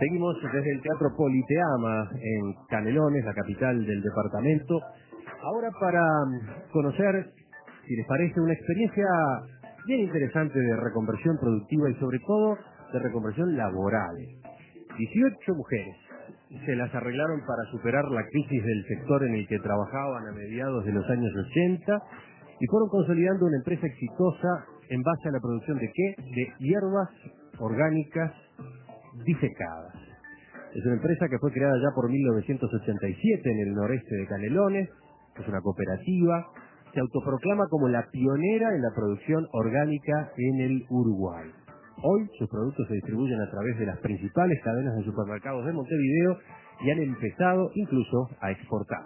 Seguimos desde el Teatro Politeama en Canelones, la capital del departamento. Ahora para conocer, si les parece, una experiencia bien interesante de reconversión productiva y sobre todo de reconversión laboral. 18 mujeres se las arreglaron para superar la crisis del sector en el que trabajaban a mediados de los años 80 y fueron consolidando una empresa exitosa en base a la producción de ¿qué? De hierbas orgánicas disecadas. Es una empresa que fue creada ya por 1987 en el noreste de Canelones, es una cooperativa, se autoproclama como la pionera en la producción orgánica en el Uruguay. Hoy sus productos se distribuyen a través de las principales cadenas de supermercados de Montevideo y han empezado incluso a exportar.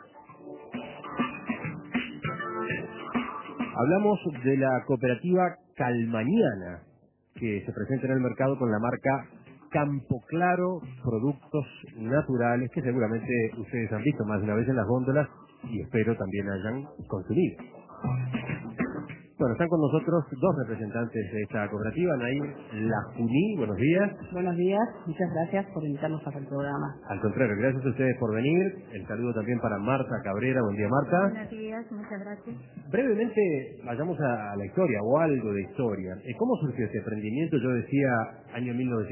Hablamos de la cooperativa Calmañana, que se presenta en el mercado con la marca Campo Claro, productos naturales, que seguramente ustedes han visto más de una vez en las góndolas y espero también hayan consumido. Bueno, están con nosotros dos representantes de esta cooperativa, Naim Lajuní, buenos días. Buenos días, muchas gracias por invitarnos al programa. Al contrario, gracias a ustedes por venir. El saludo también para Marta Cabrera, buen día Marta. Buenos días, muchas gracias. Brevemente, vayamos a la historia o algo de historia. ¿Cómo surgió este emprendimiento? Yo decía año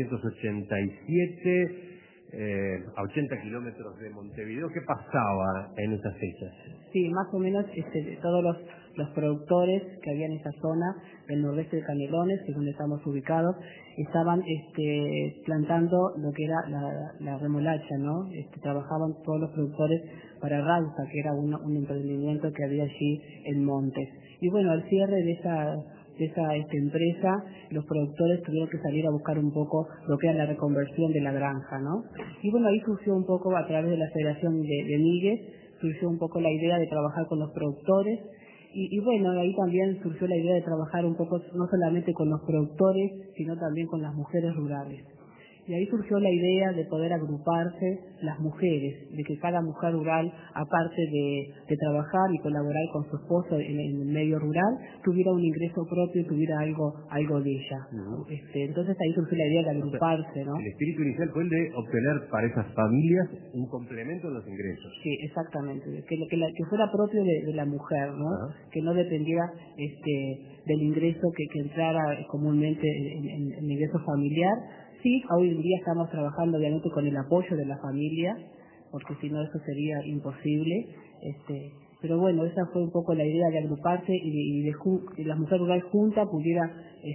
1987, a 80 kilómetros de Montevideo. ¿Qué pasaba en esas fechas? Sí, más o menos todos los productores que había en esa zona del nordeste de Canelones, que es donde estamos ubicados, estaban plantando lo que era la remolacha, ¿no? Trabajaban todos los productores para Rausa, que era un emprendimiento que había allí en Montes. Y bueno, al cierre de esa empresa, los productores tuvieron que salir a buscar un poco lo que era la reconversión de la granja, ¿no? Y bueno, ahí surgió un poco, a través de la Federación de Migues, surgió un poco la idea de trabajar con los productores, y bueno, ahí también surgió la idea de trabajar un poco no solamente con los productores, sino también con las mujeres rurales. Y ahí surgió la idea de poder agruparse las mujeres, de que cada mujer rural, aparte de trabajar y colaborar con su esposo en el medio rural, tuviera un ingreso propio y tuviera algo de ella. Uh-huh. Entonces ahí surgió la idea de agruparse, ¿no? El espíritu inicial fue el de obtener para esas familias un complemento en los ingresos. Sí, exactamente, que fuera propio de la mujer, ¿no? Uh-huh. Que no dependiera del ingreso que entrara comúnmente en el ingreso familiar. Sí, hoy en día estamos trabajando obviamente con el apoyo de la familia, porque si no eso sería imposible. Pero bueno, esa fue un poco la idea de agruparse y de la mujer rural junta pudiera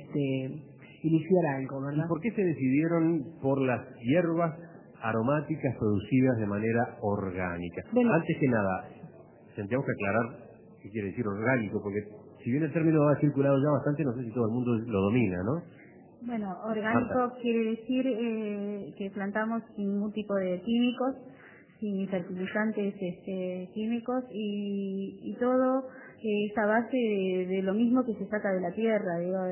iniciar algo, ¿verdad? ¿Y por qué se decidieron por las hierbas aromáticas producidas de manera orgánica? Bueno, antes que nada, tendríamos que aclarar qué quiere decir orgánico, porque si bien el término ha circulado ya bastante, no sé si todo el mundo lo domina, ¿no? Bueno, orgánico Marta. quiere decir que plantamos sin ningún tipo de químicos, sin fertilizantes químicos y todo es a base de lo mismo que se saca de la tierra, digo,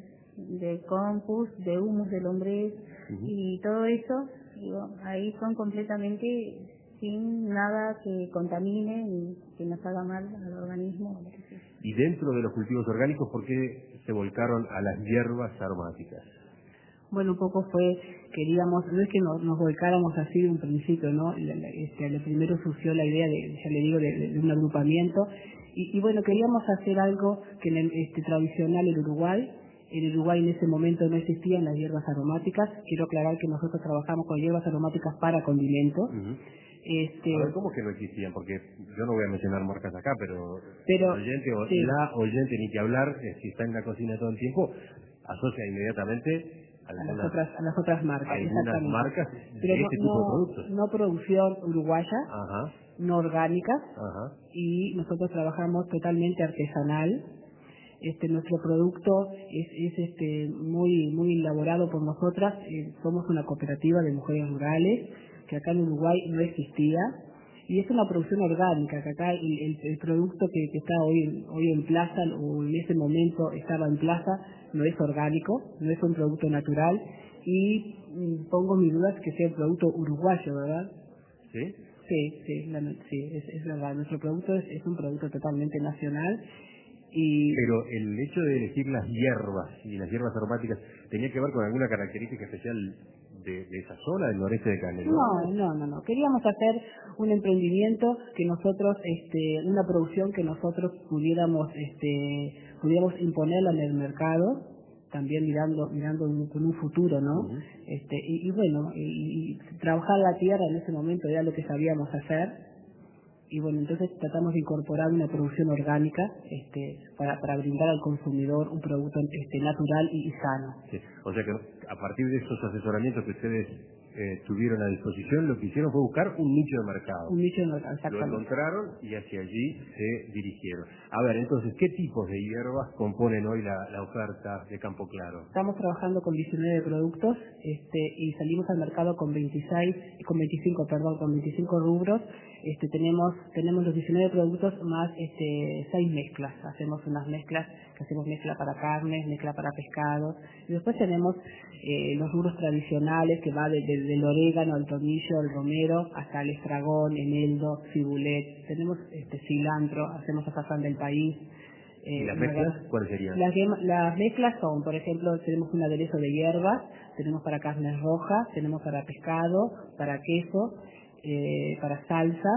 de compost, de humus de lombriz. Uh-huh. Y todo eso, digo, ahí son completamente sin nada que contamine y que nos haga mal al organismo. Y dentro de los cultivos orgánicos, ¿por qué se volcaron a las hierbas aromáticas? Bueno, un poco fue, queríamos, no es que nos volcáramos así de un principio, ¿no? Primero surgió la idea ya le digo, de un agrupamiento, y bueno, queríamos hacer algo que tradicional en Uruguay. En Uruguay en ese momento no existían las hierbas aromáticas. Quiero aclarar que nosotros trabajamos con hierbas aromáticas para condimentos. Uh-huh. A ver, ¿cómo que no existían? Porque yo no voy a mencionar marcas acá, pero el oyente o sí, la oyente, ni que hablar, si está en la cocina todo el tiempo, asocia inmediatamente a las otras marcas. Algunas marcas de pero este tipo de productos. No producción uruguaya, ajá, no orgánica, ajá, y nosotros trabajamos totalmente artesanal. Nuestro producto es muy elaborado por nosotras. Somos una cooperativa de mujeres rurales que acá en Uruguay no existía, y es una producción orgánica, que acá el producto que está hoy en plaza, o en ese momento estaba en plaza, no es orgánico, no es un producto natural, y pongo mis dudas que sea un producto uruguayo, ¿verdad? ¿Sí? Sí, es verdad, nuestro producto es un producto totalmente nacional. Pero el hecho de elegir las hierbas y las hierbas aromáticas, ¿tenía que ver con alguna característica especial de esa zona, del noreste de Canelones? No. Queríamos hacer un emprendimiento que nosotros, una producción que nosotros pudiéramos imponerla en el mercado, también mirando con un futuro, ¿no? Uh-huh. Y trabajar la tierra en ese momento era lo que sabíamos hacer. Y bueno, entonces tratamos de incorporar una producción orgánica para brindar al consumidor un producto natural y sano. Sí. O sea que a partir de esos asesoramientos que ustedes tuvieron a disposición, lo que hicieron fue buscar un nicho de mercado. Un nicho de mercado, Lo exactamente. encontraron y hacia allí se dirigieron. A ver, entonces, ¿qué tipos de hierbas componen hoy la oferta de Campo Claro? Estamos trabajando con 19 productos y salimos al mercado con 25 rubros. Tenemos los 19 productos más 6 mezclas. Hacemos unas mezclas, mezcla para carnes, mezcla para pescados. Y después tenemos los rubros tradicionales que va desde el orégano, el tomillo, el romero, hasta el estragón, eneldo, cibulet. Tenemos cilantro, hacemos azafrán del país. ¿Y las mezclas cuáles serían? Las mezclas son, por ejemplo, tenemos un aderezo de hierbas, tenemos para carnes rojas, tenemos para pescado, para queso, para salsa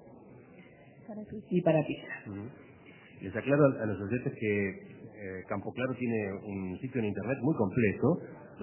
y para pizza. Uh-huh. Les aclaro a los oyentes que Campo Claro tiene un sitio en internet muy completo,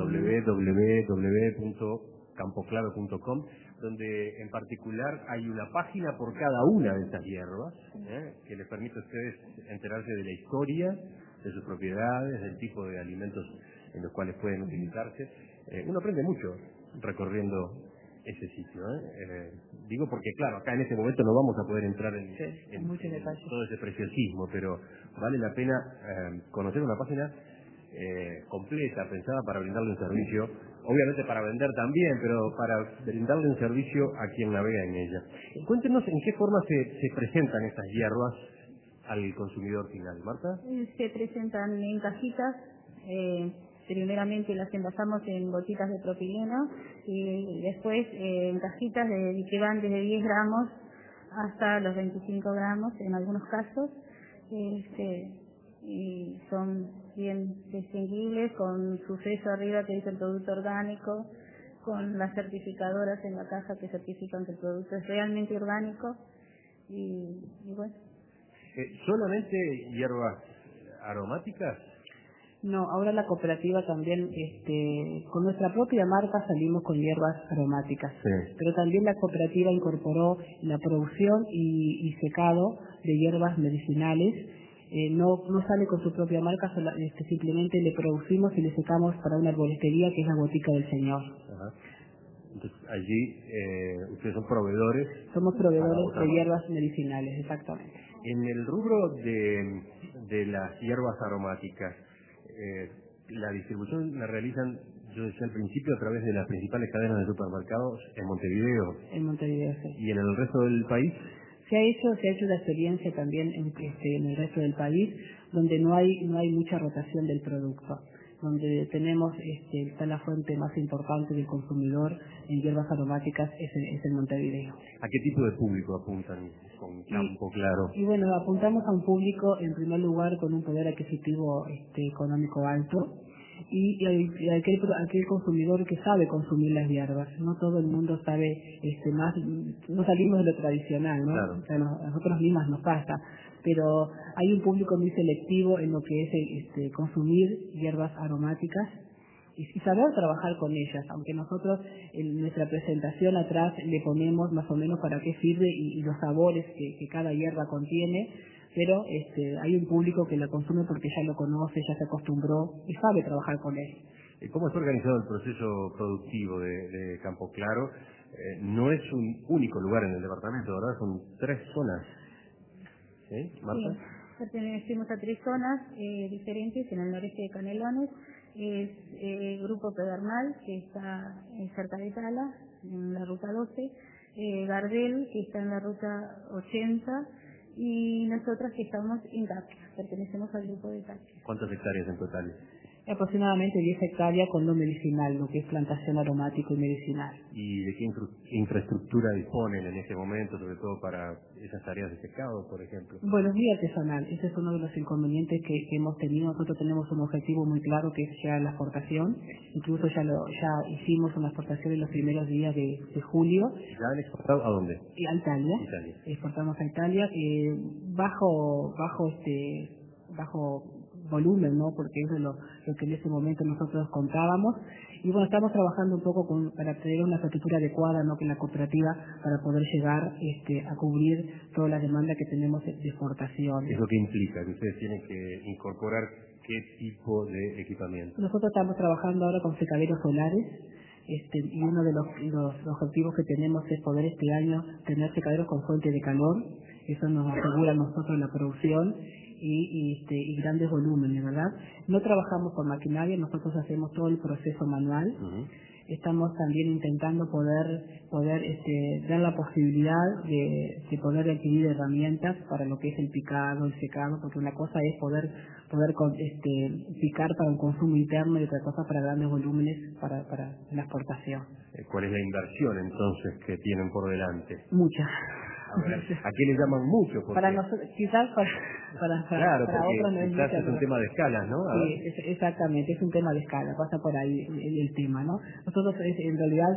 www.campoclaro.com, donde en particular hay una página por cada una de estas hierbas, que les permite a ustedes enterarse de la historia, de sus propiedades, del tipo de alimentos en los cuales pueden utilizarse. Uno aprende mucho recorriendo ese sitio. Digo porque, claro, acá en este momento no vamos a poder entrar en todo ese preciosismo, pero vale la pena conocer una página completa, pensada para brindarle un servicio, obviamente para vender también, pero para brindarle un servicio a quien navega en ella. Cuéntenos en qué forma se presentan estas hierbas al consumidor final, Marta. Se presentan en cajitas. Primeramente las envasamos en gotitas de propileno y después en cajitas que van desde 10 gramos hasta los 25 gramos en algunos casos. Y son bien distinguibles con su sello arriba que dice el producto orgánico, con las certificadoras en la caja que certifican que el producto es realmente orgánico y bueno. ¿Solamente hierbas aromáticas? No, ahora la cooperativa también, con nuestra propia marca salimos con hierbas aromáticas, sí. Pero también la cooperativa incorporó la producción y secado de hierbas medicinales. No sale con su propia marca, simplemente le producimos y le secamos para una arboristería que es la Botica del Señor. Ajá. Entonces allí ustedes son proveedores. Somos proveedores de hierbas medicinales, exactamente. En el rubro de las hierbas aromáticas, la distribución la realizan, yo decía al principio, a través de las principales cadenas de supermercados en Montevideo. En Montevideo, sí. ¿Y en el resto del país? Se ha hecho la experiencia también en el resto del país, donde no hay mucha rotación del producto, donde tenemos está la fuente más importante del consumidor en hierbas aromáticas es en Montevideo. ¿A qué tipo de público apuntan con Campo Claro? Y bueno, apuntamos a un público en primer lugar con un poder adquisitivo económico alto y aquel consumidor que sabe consumir las hierbas. No todo el mundo sabe no salimos de lo tradicional, ¿no? Claro. O sea, a nosotros mismas nos pasa, pero hay un público muy selectivo en lo que es consumir hierbas aromáticas y saber trabajar con ellas, aunque nosotros en nuestra presentación atrás le ponemos más o menos para qué sirve y los sabores que cada hierba contiene, pero hay un público que la consume porque ya lo conoce, ya se acostumbró y sabe trabajar con él. ¿Cómo está organizado el proceso productivo de Campo Claro? No es un único lugar en el departamento, ¿verdad? Son 3 zonas. ¿Sí, Marta? Sí, pertenecemos a 3 zonas diferentes en el noreste de Canelones. Es el Grupo Pedernal, que está cerca de Tala, en la ruta 12, Gardel, que está en la ruta 80, y nosotras que estamos en Tapia, pertenecemos al grupo de Tapia. ¿Cuántas hectáreas en total? Aproximadamente 10 hectáreas con lo medicinal, lo que es plantación aromático y medicinal. ¿Y de qué infraestructura disponen en este momento, sobre todo para esas tareas de secado, por ejemplo? Bueno, es muy artesanal. Ese es uno de los inconvenientes que hemos tenido. Nosotros tenemos un objetivo muy claro que es ya la exportación. Incluso ya hicimos una exportación en los primeros días de julio. ¿Ya han exportado a dónde? A Italia. Exportamos a Italia bajo volumen, ¿no? Porque eso es lo que en ese momento nosotros contábamos. Y bueno, estamos trabajando un poco para tener una estructura adecuada, ¿no? Que la cooperativa, para poder llegar a cubrir toda la demanda que tenemos de exportación. ¿Qué es lo que implica? Que ustedes tienen que incorporar qué tipo de equipamiento. Nosotros estamos trabajando ahora con secaderos solares. Y uno de los objetivos que tenemos es poder este año tener secaderos con fuente de calor. Eso nos asegura a nosotros la producción y grandes volúmenes, ¿verdad? No trabajamos con maquinaria, nosotros hacemos todo el proceso manual. Estamos también intentando poder dar la posibilidad de poder adquirir herramientas para lo que es el picado, el secado, porque una cosa es poder picar para un consumo interno y otra cosa para grandes volúmenes para la exportación. ¿Cuál es la inversión entonces que tienen por delante? Mucha. ¿A qué le llaman mucho? Porque... Para nosotros, quizás para otros no es quizás mucha, es un tema de escalas, ¿no? Sí, exactamente, es un tema de escala, pasa por ahí el tema, ¿no? Nosotros en realidad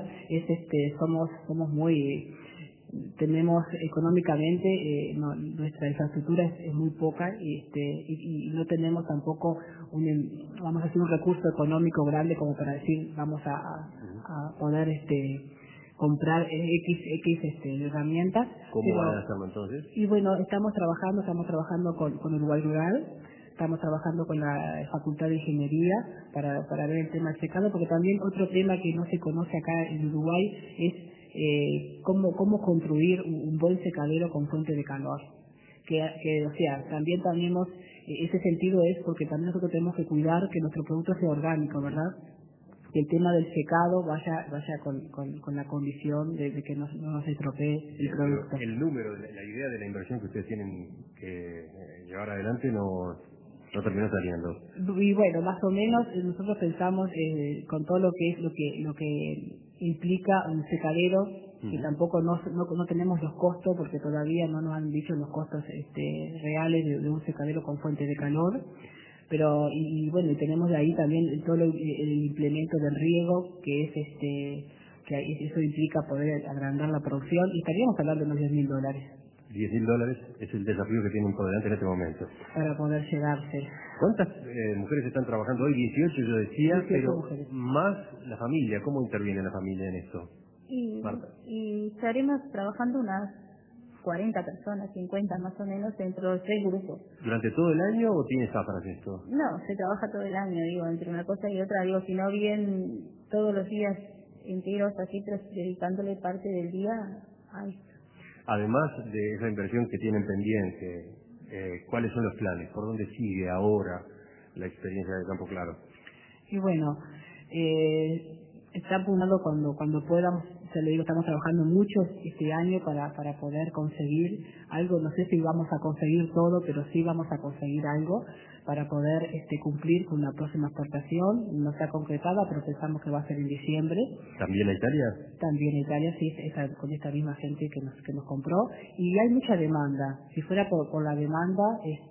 somos muy, tenemos económicamente nuestra infraestructura es muy poca y no tenemos tampoco vamos a decir un recurso económico grande como para decir vamos a poder comprar X herramientas. ¿Cómo van a hacerlo entonces? Y bueno, estamos trabajando con Uruguay Rural, estamos trabajando con la Facultad de Ingeniería para ver el tema del secado, porque también otro tema que no se conoce acá en Uruguay es cómo construir un buen secadero con fuente de calor. O sea, también tenemos, ese sentido es porque también nosotros tenemos que cuidar que nuestro producto sea orgánico, ¿verdad? Que el tema del secado vaya con la condición de que no nos estropee el producto. El número, la idea de la inversión que ustedes tienen que llevar adelante no terminó saliendo. Y bueno, más o menos nosotros pensamos con todo lo que implica un secadero, que tampoco no tenemos los costos, porque todavía no nos han dicho los costos reales de un secadero con fuente de calor. Pero y bueno, y tenemos de ahí también todo el implemento del riego, que es que eso implica poder agrandar la producción, y estaríamos hablando de unos $10.000. $10.000 es el desafío que tienen por delante en este momento. Para poder llegarse. ¿Cuántas mujeres están trabajando hoy? 18 yo decía, 18 pero mujeres. Más la familia. ¿Cómo interviene la familia en esto? Y estaremos trabajando unas 40 personas, 50 más o menos, dentro de 3 grupos. ¿Durante todo el año o tiene zafras esto? No, se trabaja todo el año, digo, entre una cosa y otra, digo, si no bien todos los días enteros así, pero dedicándole parte del día a esto. Además de esa inversión que tienen pendiente, ¿cuáles son los planes? ¿Por dónde sigue ahora la experiencia de Campo Claro? Y bueno, está apuntando cuando podamos, se le digo, estamos trabajando mucho este año para poder conseguir algo. No sé si vamos a conseguir todo, pero sí vamos a conseguir algo para poder cumplir con la próxima exportación. No está concretada, pero pensamos que va a ser en diciembre. ¿También a Italia? También a Italia, sí, con esta misma gente que nos compró. Y hay mucha demanda. Si fuera por la demanda,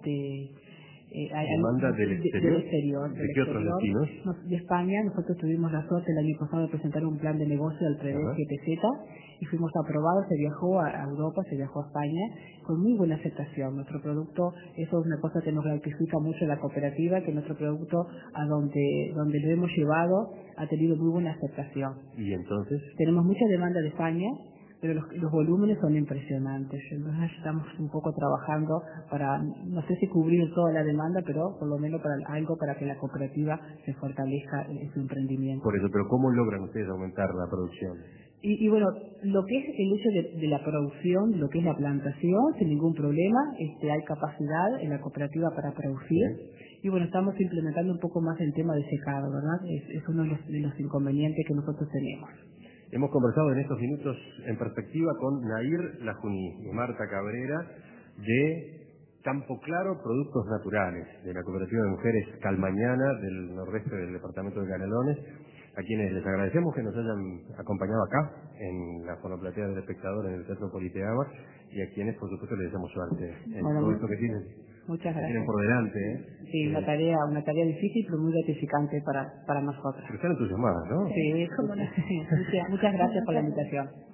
¿demanda del exterior? ¿De qué otros destinos? De España. Nosotros tuvimos la suerte el año pasado de presentar un plan de negocio al Predes GTZ y fuimos aprobados. Se viajó a Europa, se viajó a España con muy buena aceptación. Nuestro producto, eso es una cosa que nos gratifica mucho la cooperativa, que nuestro producto a donde lo hemos llevado ha tenido muy buena aceptación. ¿Y entonces? Tenemos mucha demanda de España, pero los volúmenes son impresionantes. Entonces estamos un poco trabajando para, no sé si cubrir toda la demanda, pero por lo menos para algo para que la cooperativa se fortalezca en su emprendimiento. Por eso, pero ¿cómo logran ustedes aumentar la producción? Y bueno, lo que es el hecho de la producción, lo que es la plantación, sin ningún problema, hay capacidad en la cooperativa para producir. Y bueno, estamos implementando un poco más el tema de secado, ¿verdad? Es uno de los inconvenientes que nosotros tenemos. Hemos conversado en estos minutos en perspectiva con Nair Lajuní y Marta Cabrera de Campo Claro, productos naturales, de la Cooperativa de Mujeres Calmañana, del nordeste del departamento de Canelones, a quienes les agradecemos que nos hayan acompañado acá, en la fonoplatea del espectador, en el Teatro Politeama, y a quienes, por supuesto, les deseamos suerte en todo esto que tienen. Muchas gracias. Tienen por delante, ¿eh? Sí, una tarea difícil, pero muy gratificante para nosotros. Pero están entusiasmadas, ¿no? Sí, muchas gracias por la invitación.